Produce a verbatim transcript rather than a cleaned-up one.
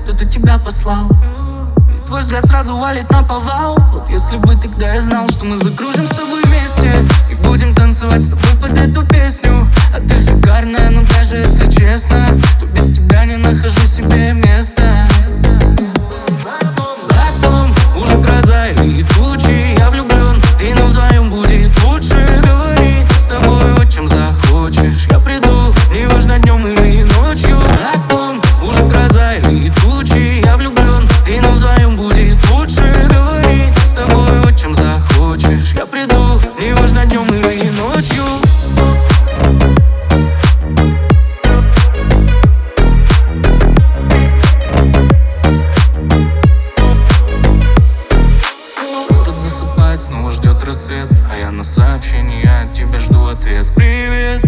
кто-то тебя послал. И твой взгляд сразу валит на повал. Вот если бы тогда я знал, что мы закружим с тобой вместе и будем танцевать с тобой под эту песню. А ты шикарная, но даже если честно, то без тебя не нахожу себе места. За окном уже гроза или тучи, я влюблен, и нам вдвоем будет лучше. Говори с тобой о чем захочешь, я приду, неважно днем или ночью. За окном уже гроза или тучи, я влюблен, и нам вдвоем будет лучше. Говори с тобой о чем захочешь, я приду, неважно днем или ночью. Снова ждет рассвет, а я на сообщение от тебя жду ответ. Привет,